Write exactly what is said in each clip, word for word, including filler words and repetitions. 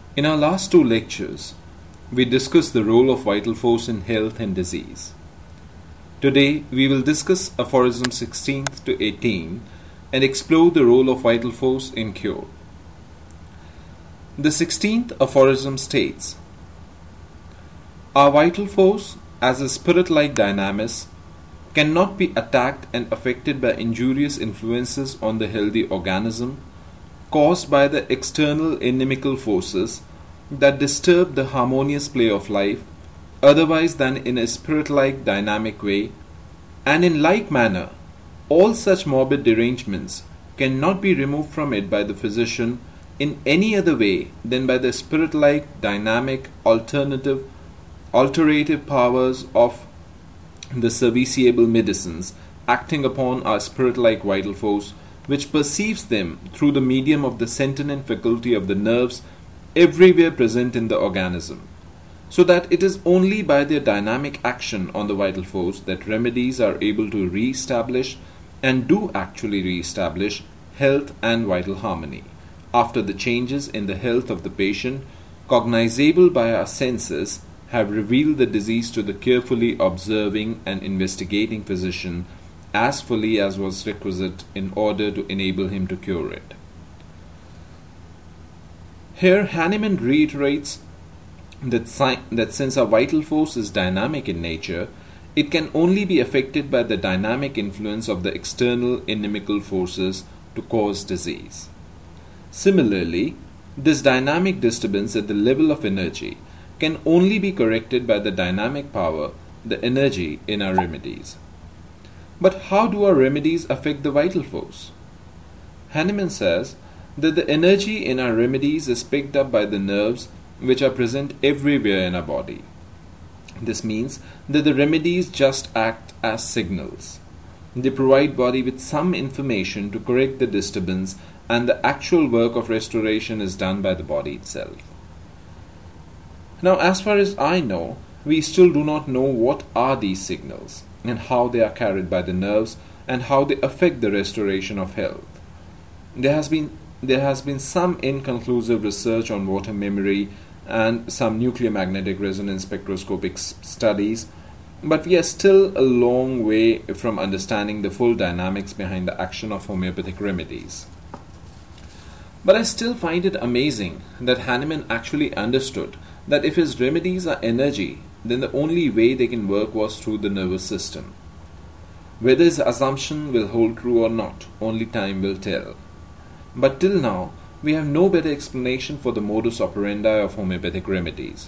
In our last two lectures, we discussed the role of vital force in health and disease. Today, we will discuss aphorism sixteenth to eighteen and explore the role of vital force in cure. The sixteenth aphorism states, "Our vital force, as a spirit-like dynamis, cannot be attacked and affected by injurious influences on the healthy organism caused by the external inimical forces that disturb the harmonious play of life otherwise than in a spirit-like dynamic way, and in like manner all such morbid derangements cannot be removed from it by the physician in any other way than by the spirit-like dynamic alternative alterative powers of the serviceable medicines acting upon our spirit-like vital force, which perceives them through the medium of the sentient faculty of the nerves everywhere present in the organism, so that it is only by their dynamic action on the vital force that remedies are able to re-establish and do actually re-establish health and vital harmony, after the changes in the health of the patient, cognizable by our senses, have revealed the disease to the carefully observing and investigating physician as fully as was requisite in order to enable him to cure it." Here Hahnemann reiterates that, si- that since our vital force is dynamic in nature, it can only be affected by the dynamic influence of the external inimical forces to cause disease. Similarly, this dynamic disturbance at the level of energy can only be corrected by the dynamic power, the energy in our remedies. But how do our remedies affect the vital force? Hahnemann says that the energy in our remedies is picked up by the nerves which are present everywhere in our body. This means that the remedies just act as signals. They provide body with some information to correct the disturbance, and the actual work of restoration is done by the body itself. Now, as far as I know, we still do not know what are these signals and how they are carried by the nerves and how they affect the restoration of health. There has been there has been some inconclusive research on water memory and some nuclear magnetic resonance spectroscopic studies, but we are still a long way from understanding the full dynamics behind the action of homeopathic remedies. But I still find it amazing that Hahnemann actually understood that if his remedies are energy, then the only way they can work was through the nervous system. Whether his assumption will hold true or not, only time will tell. But till now, we have no better explanation for the modus operandi of homeopathic remedies.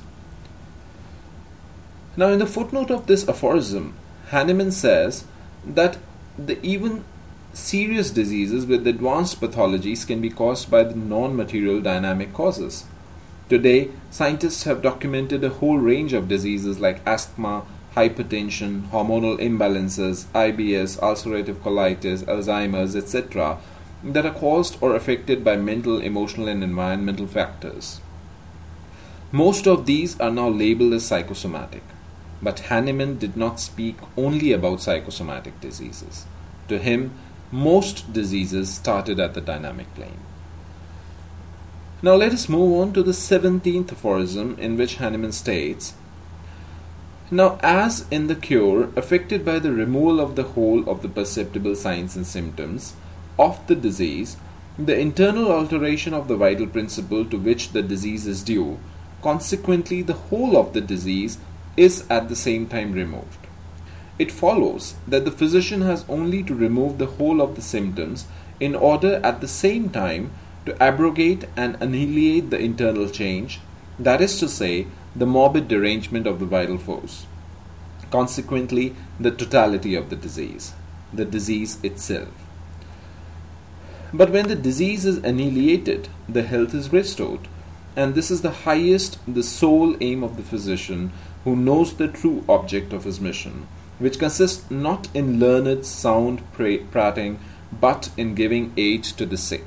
Now, in the footnote of this aphorism, Hahnemann says that the even serious diseases with advanced pathologies can be caused by the non-material dynamic causes. Today, scientists have documented a whole range of diseases like asthma, hypertension, hormonal imbalances, I B S, ulcerative colitis, Alzheimer's, et cetera, that are caused or affected by mental, emotional, and environmental factors. Most of these are now labeled as psychosomatic, but Hahnemann did not speak only about psychosomatic diseases. To him, most diseases started at the dynamic plane. Now let us move on to the seventeenth aphorism, in which Hahnemann states, "Now as in the cure affected by the removal of the whole of the perceptible signs and symptoms of the disease, the internal alteration of the vital principle to which the disease is due, consequently the whole of the disease is at the same time removed. It follows that the physician has only to remove the whole of the symptoms in order at the same time to abrogate and annihilate the internal change, that is to say, the morbid derangement of the vital force, consequently the totality of the disease, the disease itself. But when the disease is annihilated, the health is restored, and this is the highest, the sole aim of the physician who knows the true object of his mission, which consists not in learned, sound prating, but in giving aid to the sick."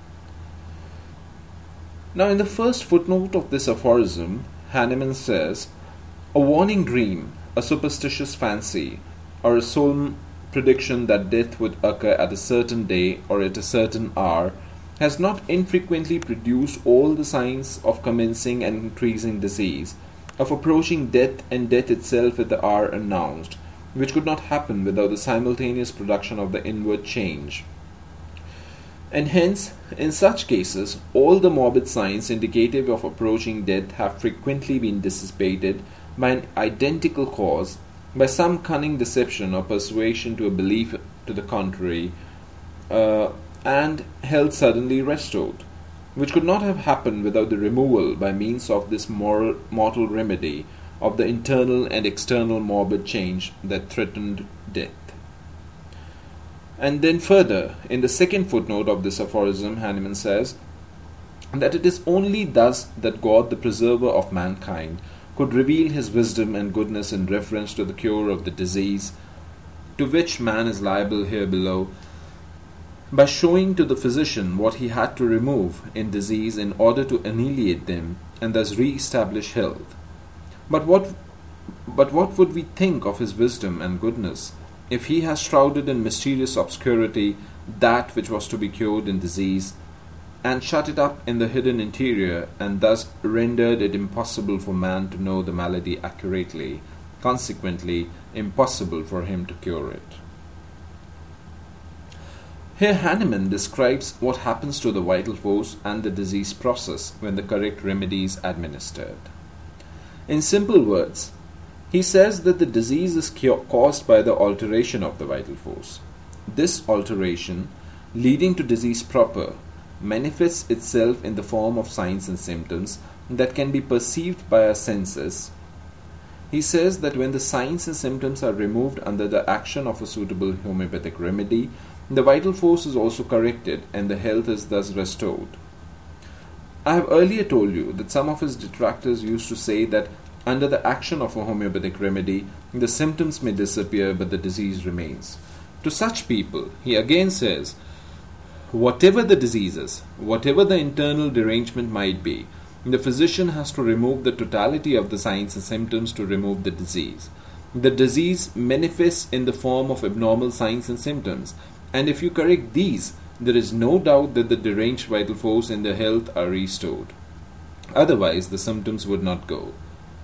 Now, in the first footnote of this aphorism, Hahnemann says, "A warning dream, a superstitious fancy, or a solemn prediction that death would occur at a certain day or at a certain hour has not infrequently produced all the signs of commencing and increasing disease, of approaching death and death itself at the hour announced, which could not happen without the simultaneous production of the inward change. And hence, in such cases, all the morbid signs indicative of approaching death have frequently been dissipated by an identical cause, by some cunning deception or persuasion to a belief to the contrary, uh, and health suddenly restored, which could not have happened without the removal by means of this moral, mortal remedy of the internal and external morbid change that threatened death. And then further, in the second footnote of this aphorism, Hahnemann says that it is only thus that God, the preserver of mankind, could reveal his wisdom and goodness in reference to the cure of the disease to which man is liable here below, by showing to the physician what he had to remove in disease in order to annihilate them and thus re-establish health. But what, but what would we think of his wisdom and goodness if he has shrouded in mysterious obscurity that which was to be cured in disease, and shut it up in the hidden interior, and thus rendered it impossible for man to know the malady accurately, consequently impossible for him to cure it? Here Hahnemann describes what happens to the vital force and the disease process when the correct remedy is administered. In simple words, he says that the disease is caused by the alteration of the vital force. This alteration, leading to disease proper, manifests itself in the form of signs and symptoms that can be perceived by our senses. He says that when the signs and symptoms are removed under the action of a suitable homeopathic remedy, the vital force is also corrected and the health is thus restored. I have earlier told you that some of his detractors used to say that under the action of a homeopathic remedy, the symptoms may disappear but the disease remains. To such people, he again says, whatever the disease is, whatever the internal derangement might be, the physician has to remove the totality of the signs and symptoms to remove the disease. The disease manifests in the form of abnormal signs and symptoms, and if you correct these, there is no doubt that the deranged vital force and the health are restored. Otherwise, the symptoms would not go.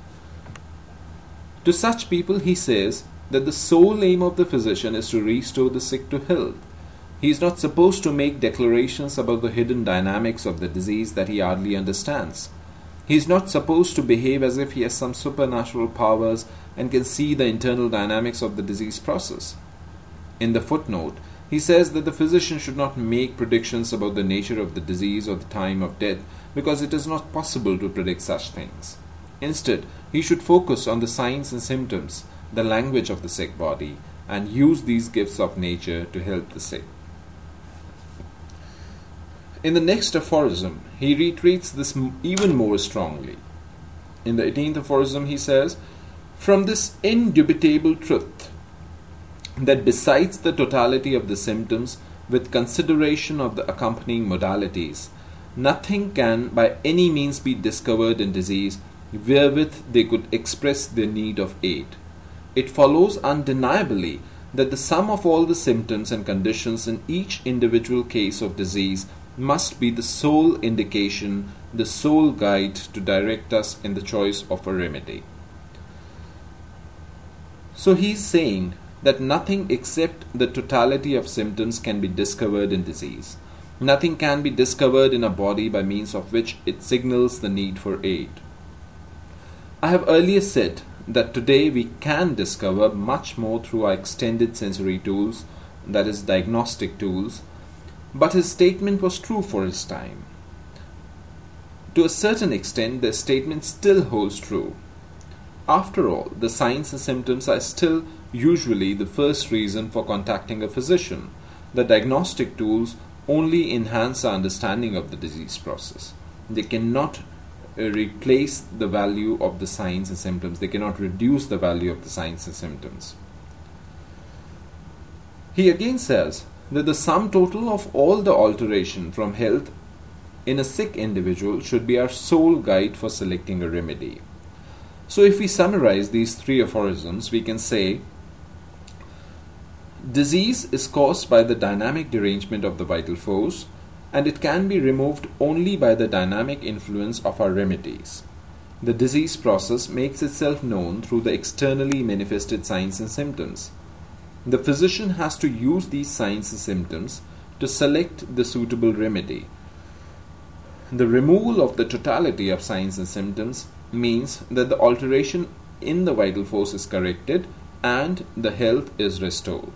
To such people, he says that the sole aim of the physician is to restore the sick to health. He is not supposed to make declarations about the hidden dynamics of the disease that he hardly understands. He is not supposed to behave as if he has some supernatural powers and can see the internal dynamics of the disease process. In the footnote, he says that the physician should not make predictions about the nature of the disease or the time of death because it is not possible to predict such things. Instead, he should focus on the signs and symptoms, the language of the sick body, and use these gifts of nature to help the sick. In the next aphorism, he retreats this even more strongly. In the eighteenth aphorism, he says, "From this indubitable truth, that besides the totality of the symptoms, with consideration of the accompanying modalities, nothing can by any means be discovered in disease wherewith they could express their need of aid, it follows undeniably that the sum of all the symptoms and conditions in each individual case of disease must be the sole indication, the sole guide to direct us in the choice of a remedy." So he is saying that nothing except the totality of symptoms can be discovered in disease. Nothing can be discovered in a body by means of which it signals the need for aid. I have earlier said that today we can discover much more through our extended sensory tools, that is, diagnostic tools, but his statement was true for his time. To a certain extent, the statement still holds true. After all, the signs and symptoms are still usually the first reason for contacting a physician. The diagnostic tools only enhance our understanding of the disease process. They cannot uh, replace the value of the signs and symptoms. They cannot reduce the value of the signs and symptoms. He again says that the sum total of all the alteration from health in a sick individual should be our sole guide for selecting a remedy. So if we summarize these three aphorisms, we can say, disease is caused by the dynamic derangement of the vital force, and it can be removed only by the dynamic influence of our remedies. The disease process makes itself known through the externally manifested signs and symptoms. The physician has to use these signs and symptoms to select the suitable remedy. The removal of the totality of signs and symptoms means that the alteration in the vital force is corrected and the health is restored.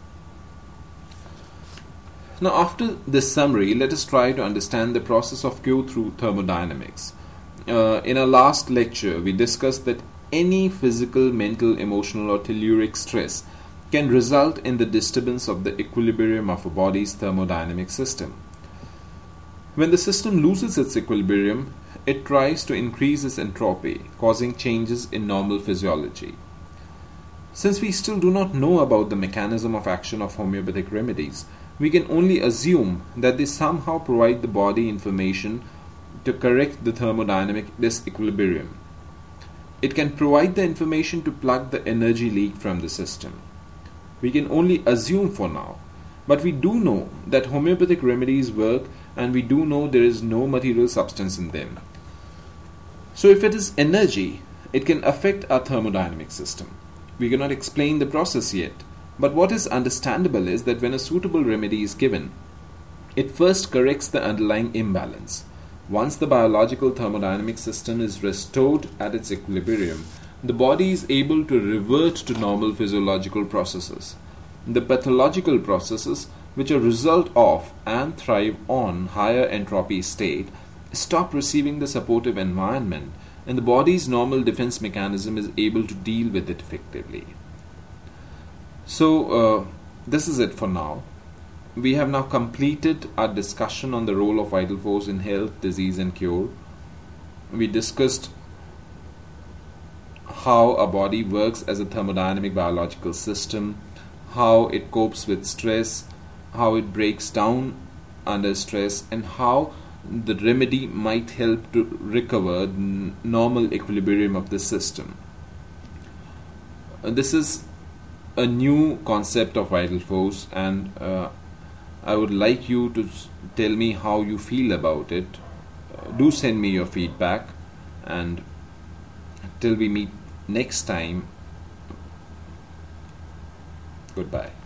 Now, after this summary, let us try to understand the process of cure through thermodynamics. Uh, in our last lecture, we discussed that any physical, mental, emotional, or telluric stress can result in the disturbance of the equilibrium of a body's thermodynamic system. When the system loses its equilibrium, it tries to increase its entropy, causing changes in normal physiology. Since we still do not know about the mechanism of action of homeopathic remedies, we can only assume that they somehow provide the body information to correct the thermodynamic disequilibrium. It can provide the information to plug the energy leak from the system. We can only assume for now, but we do know that homeopathic remedies work, and we do know there is no material substance in them. So if it is energy, it can affect our thermodynamic system. We cannot explain the process yet, but what is understandable is that when a suitable remedy is given, it first corrects the underlying imbalance. Once the biological thermodynamic system is restored at its equilibrium, the body is able to revert to normal physiological processes. The pathological processes, which are a result of and thrive on higher entropy state, stop receiving the supportive environment, and the body's normal defense mechanism is able to deal with it effectively. So, uh, this is it for now. We have now completed our discussion on the role of vital force in health, disease, and cure. We discussed how a body works as a thermodynamic biological system, how it copes with stress, how it breaks down under stress, and how the remedy might help to recover the n- normal equilibrium of the system. Uh, this is a new concept of vital force, and uh, I would like you to s- tell me how you feel about it. Uh, do send me your feedback, and till we meet next time, goodbye.